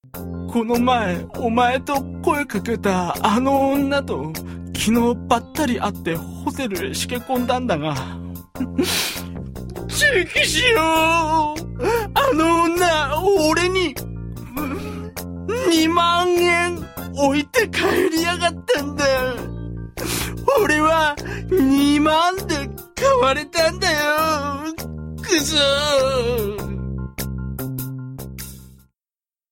この前お前と声かけたあの女と昨日ばったり会ってホテルへしけ込んだんだがチキショー、あの女俺に2万円置いて帰りやがったんだ。俺は2万で買われたんだよ。くそー。